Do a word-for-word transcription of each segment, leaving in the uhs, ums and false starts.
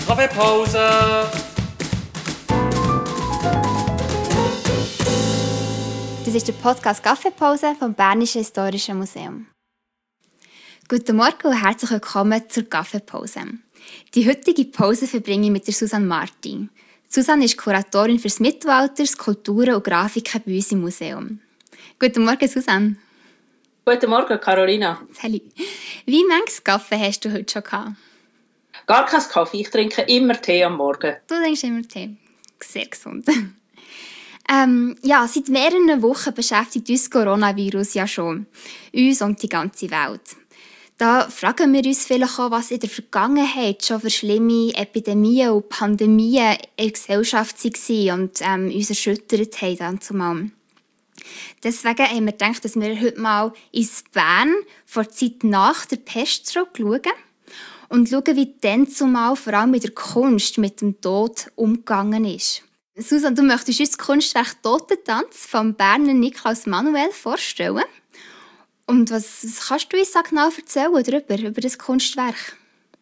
Kaffeepause! Das ist der Podcast Kaffeepause vom Bernischen Historischen Museum. Guten Morgen und herzlich willkommen zur Kaffeepause. Die heutige Pause verbringe ich mit der Susanne Martin. Susanne ist Kuratorin fürs Mittelalter, Skulpturen und Grafiken bei uns im Museum. Guten Morgen, Susanne. Guten Morgen, Carolina. Hallo. Wie manches Kaffee hast du heute schon gehabt? Gar keinen Kaffee, ich trinke immer Tee am Morgen. Du trinkst immer Tee. Sehr gesund. ähm, ja, seit mehreren Wochen beschäftigt uns das Coronavirus ja schon. Uns und die ganze Welt. Da fragen wir uns vielleicht auch, was in der Vergangenheit schon für schlimme Epidemien und Pandemien in der Gesellschaft waren und ähm, uns erschüttert haben. Dann zumal. Deswegen haben wir gedacht, dass wir heute mal ins Bern vor der Zeit nach der Pest zurückschauen und schauen, wie dann zumal vor allem mit der Kunst mit dem Tod umgegangen ist. Susanne, du möchtest uns das Kunstwerk «Totentanz» vom Berner Niklaus Manuel vorstellen. Und was, was kannst du uns so genau erzählen darüber, über das Kunstwerk?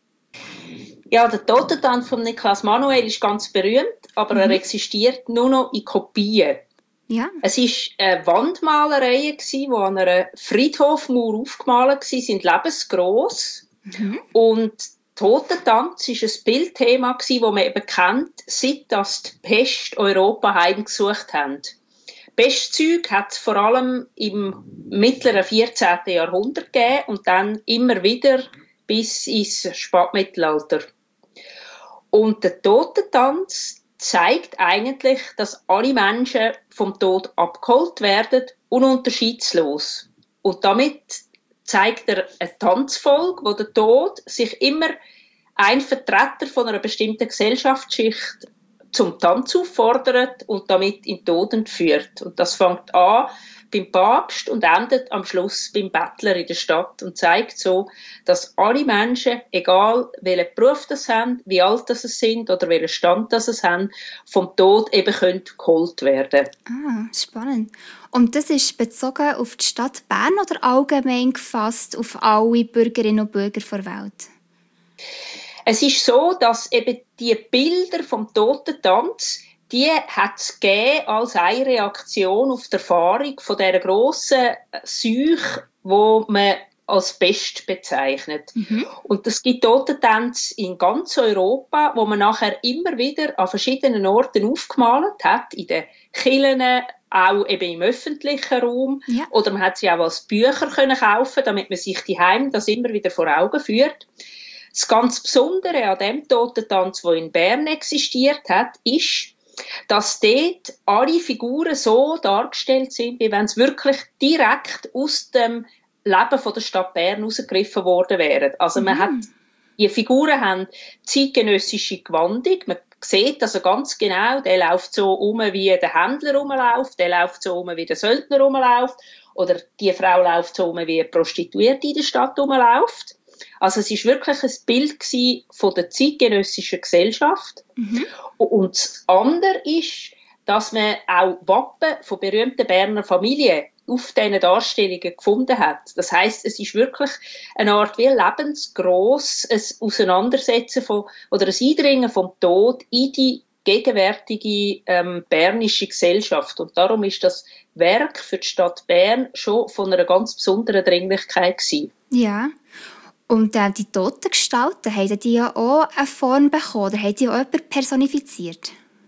Ja, der Totentanz von Niklaus Manuel ist ganz berühmt, aber mhm. er existiert nur noch in Kopien. Ja. Es war eine Wandmalerei, die an einer Friedhofmauer aufgemalt war, sie sind lebensgross. Mhm. Und Totentanz war ein Bildthema, das man eben kennt, seit das die Pest Europa heimgesucht hat. Pestzeug hat es vor allem im mittleren vierzehnten Jahrhundert gegeben und dann immer wieder bis ins Spätmittelalter. Und der Totentanz zeigt eigentlich, dass alle Menschen vom Tod abgeholt werden, ununterschiedlos. Und damit zeigt er eine Tanzfolge, wo der Tod sich immer ein Vertreter von einer bestimmten Gesellschaftsschicht zum Tanz auffordert und damit in den Tod entführt. Und das fängt an beim Papst und endet am Schluss beim Bettler in der Stadt und zeigt so, dass alle Menschen, egal welchen Beruf das haben, wie alt das sie sind oder welchen Stand das sie haben, vom Tod eben können geholt werden. Ah, spannend. Und das ist bezogen auf die Stadt Bern oder allgemein gefasst auf alle Bürgerinnen und Bürger der Welt? Es ist so, dass eben die Bilder vom Totentanz, die hat es gegeben als eine Reaktion auf die Erfahrung von dieser grossen Seuche, die man als Pest bezeichnet. Mhm. Und es gibt Totentänze in ganz Europa, wo man nachher immer wieder an verschiedenen Orten aufgemalt hat, in den Kirchen, auch eben im öffentlichen Raum. Ja. Oder man hat sie auch als Bücher können kaufen, damit man sich die Heim das immer wieder vor Augen führt. Das ganz Besondere an dem Totentanz, der in Bern existiert hat, ist, dass dort alle Figuren so dargestellt sind, wie wenn es wirklich direkt aus dem Leben von der Stadt Bern herausgegriffen worden wären. Also man mhm. hat, die Figuren haben zeitgenössische Gewandung. Man sieht also ganz genau, der läuft so um, wie der Händler rumläuft, der läuft so um, wie der Söldner rumläuft, oder die Frau läuft so um, wie eine Prostituierte in der Stadt rumläuft. Also es war wirklich ein Bild von der zeitgenössischen Gesellschaft. Mhm. Und das andere ist, dass man auch Wappen von berühmten Berner Familien auf diesen Darstellungen gefunden hat. Das heisst, es ist wirklich eine Art wie lebensgross ein Auseinandersetzen von, oder ein Eindringen vom Tod in die gegenwärtige ähm, bernische Gesellschaft. Und darum ist das Werk für die Stadt Bern schon von einer ganz besonderen Dringlichkeit gewesen. Ja. Und äh, die Totengestalten, haben die ja auch eine Form bekommen? Oder haben die auch jemanden personifiziert?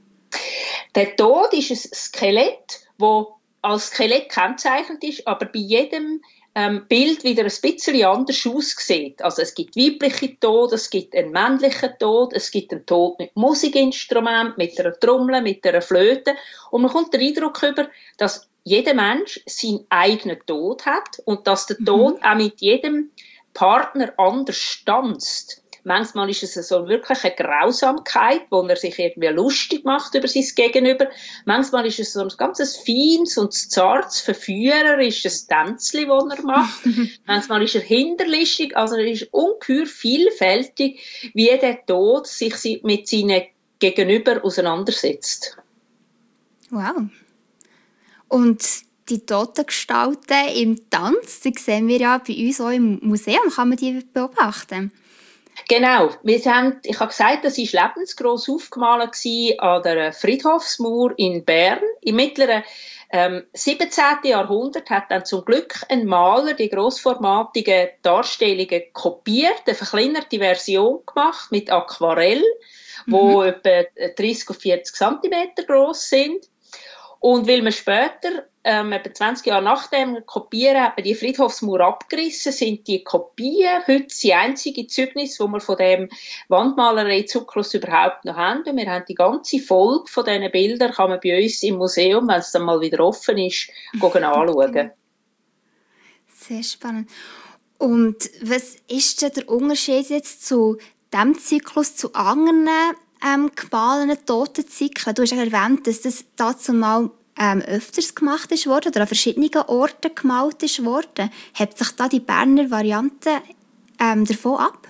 Der Tod ist ein Skelett, das als Skelett gekennzeichnet ist, aber bei jedem ähm, Bild wieder ein bisschen anders aussieht. Also es gibt weibliche Tod, es gibt einen männlichen Tod, es gibt einen Tod mit Musikinstrument, mit einer Trommel, mit einer Flöte. Und man kommt den Eindruck über, dass jeder Mensch seinen eigenen Tod hat und dass der Tod mhm. auch mit jedem Partner anders tanzt. Manchmal ist es so wirklich eine Grausamkeit, wo er sich irgendwie lustig macht über sein Gegenüber. Manchmal ist es so ein ganz feines und zartes, verführerisches Tänzchen, das er macht. Manchmal ist er hinterlistig. Also er ist ungeheuer vielfältig, wie der Tod sich mit seinen Gegenüber auseinandersetzt. Wow. Und die Totengestalten im Tanz, die sehen wir ja bei uns auch im Museum, kann man die beobachten. Genau. Wir haben, ich habe gesagt, das war lebensgross aufgemalt an der Friedhofsmauer in Bern. Im mittleren ähm, siebzehnten. Jahrhundert hat dann zum Glück ein Maler die grossformatigen Darstellungen kopiert, eine verkleinerte Version gemacht mit Aquarell, die mhm. etwa dreißig auf vierzig Zentimeter gross sind. Und weil man später, ähm, etwa zwanzig Jahre nach dem Kopieren, hat man die Friedhofsmauer abgerissen, sind die Kopien heute die einzige Zeugnis, die wir von dem Wandmalerei-Zyklus überhaupt noch haben. Und wir haben die ganze Folge von diesen Bildern, kann man bei uns im Museum, wenn es dann mal wieder offen ist, gehen anschauen. Sehr spannend. Und was ist denn der Unterschied jetzt zu diesem Zyklus, zu anderen ähm, gemahlenen Totenzyklen? Du hast ja erwähnt, dass das dazu mal ähm, öfters gemacht ist worden oder an verschiedenen Orten gemalt ist worden. Hebt sich da die Berner Variante ähm, davon ab?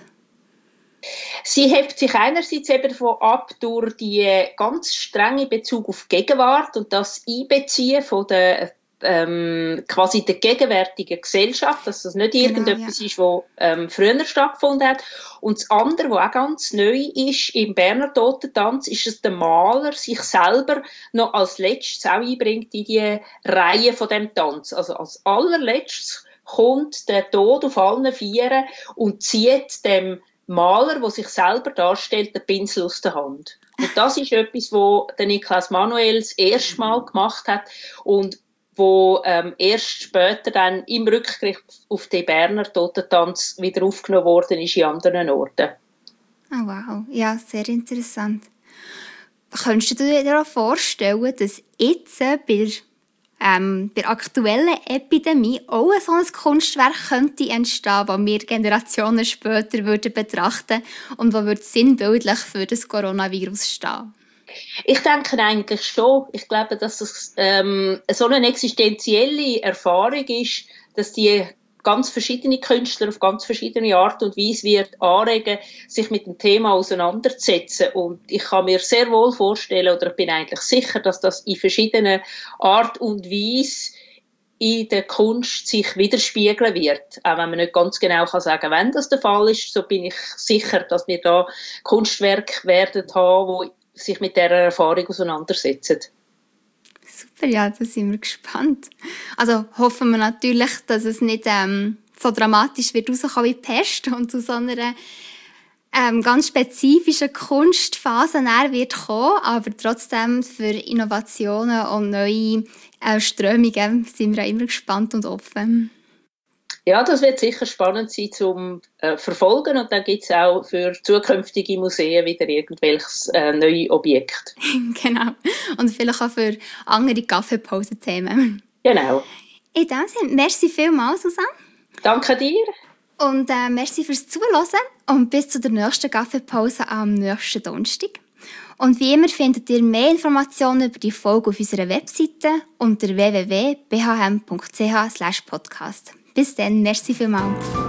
Sie hebt sich einerseits eben davon ab durch die ganz strenge Bezug auf Gegenwart und das Einbeziehen von der ähm, quasi der gegenwärtigen Gesellschaft, dass das nicht genau, irgendetwas ja. ist, was ähm, früher stattgefunden hat. Und das andere, was auch ganz neu ist im Berner Totentanz, ist, dass der Maler sich selber noch als letztes auch einbringt in die Reihe von dem Tanz. Also als allerletztes kommt der Tod auf allen Vieren und zieht dem Maler, der sich selber darstellt, den Pinsel aus der Hand. Und das ist etwas, was der Niklas Manuel das erste Mal gemacht hat und wo ähm, erst später dann im Rückgriff auf den Berner Totentanz wieder aufgenommen worden ist in anderen Orten. Oh wow, ja, sehr interessant. Könntest du dir auch vorstellen, dass jetzt bei, ähm, bei der aktuellen Epidemie auch so ein Kunstwerk könnte entstehen, das wir Generationen später würden betrachten und das sinnbildlich für das Coronavirus stehen? Ich denke eigentlich schon. Ich glaube, dass es ähm, so eine existenzielle Erfahrung ist, dass die ganz verschiedene Künstler auf ganz verschiedene Art und Weise wird anregen, sich mit dem Thema auseinanderzusetzen. Und ich kann mir sehr wohl vorstellen, oder ich bin eigentlich sicher, dass das in verschiedenen Art und Weise in der Kunst sich widerspiegeln wird. Auch wenn man nicht ganz genau kann sagen, wenn das der Fall ist, so bin ich sicher, dass wir da Kunstwerke werden haben, die sich mit dieser Erfahrung auseinandersetzen. Super, ja, da sind wir gespannt. Also hoffen wir natürlich, dass es nicht ähm, so dramatisch wird rauskommen wie Pest und zu so einer ähm, ganz spezifischen Kunstphase näher wird kommen, aber trotzdem für Innovationen und neue äh, Strömungen sind wir auch immer gespannt und offen. Ja, das wird sicher spannend sein zum äh, Verfolgen und dann gibt es auch für zukünftige Museen wieder irgendwelches äh, neue Objekt. Genau. Und vielleicht auch für andere Kaffeepausen-Themen. Genau. In dem Sinne, merci vielmals, Susanne. Danke dir. Und äh, merci fürs Zuhören und bis zur nächsten Kaffeepause am nächsten Donnerstag. Und wie immer findet ihr mehr Informationen über die Folge auf unserer Webseite unter w w w punkt b h m punkt c h slash podcast. Bis dann, merci vielmals.